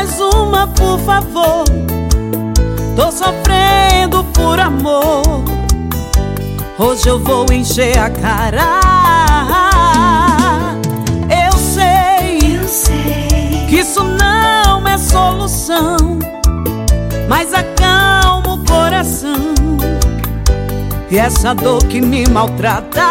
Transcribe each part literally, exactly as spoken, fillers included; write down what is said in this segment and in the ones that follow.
mais uma, por favor. Tô sofrendo por amor. Hoje eu vou encher a cara. Eu sei, Eu sei que isso não é solução, mas acalma o coração e essa dor que me maltrata.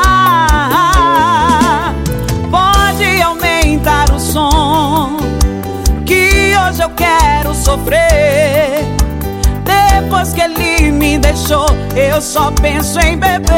Pode aumentar o som, que hoje eu quero sofrer. Depois que ele me deixou, eu só penso em beber.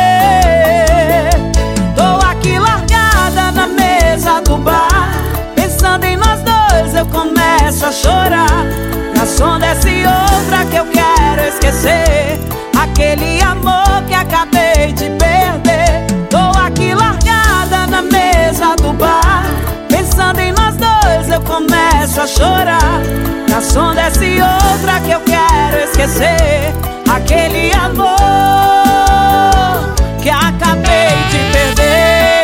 Tô aqui largada na mesa do bar, pensando em nós dois, eu começo a chorar. Na som desse outra que eu quero esquecer, aquele amor que acabei de perder. Tô aqui largada na mesa do bar, pensando em nós dois, eu começo a chorar. Na som desse outra que eu quero esquecer, aquele amor que acabei de perder.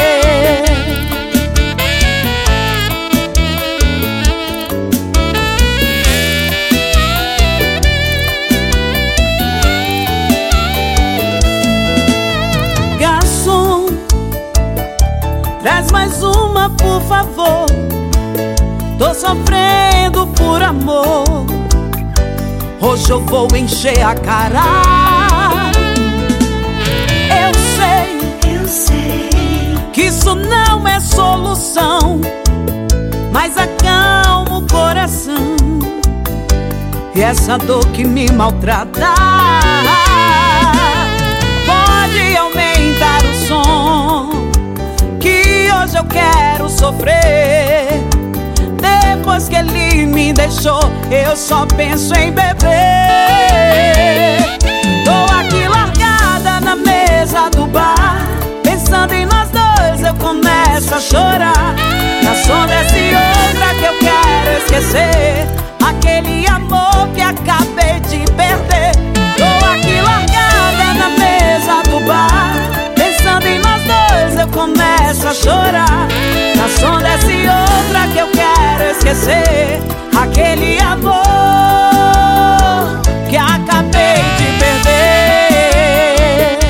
Garçom, traz mais uma, por favor. Tô sofrendo por amor. Hoje eu vou encher a cara. Eu sei, Eu sei que isso não é solução, mas acalma o coração e essa dor que me maltrata. Pode aumentar o som, que hoje eu quero sofrer. Depois que ele me deixou, eu só penso em beber. Tô aqui largada na mesa do bar, pensando em nós dois, eu começo a chorar. Na som desse outra que eu quero esquecer, aquele amor que acabei de perder. Tô aqui largada na mesa do bar, pensando em nós dois, eu começo a chorar. Na som desse outra que eu quero esquecer, aquele amor que acabei de perder.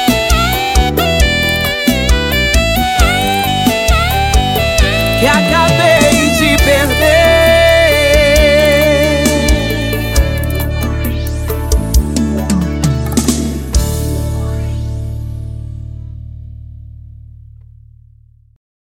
Que acabei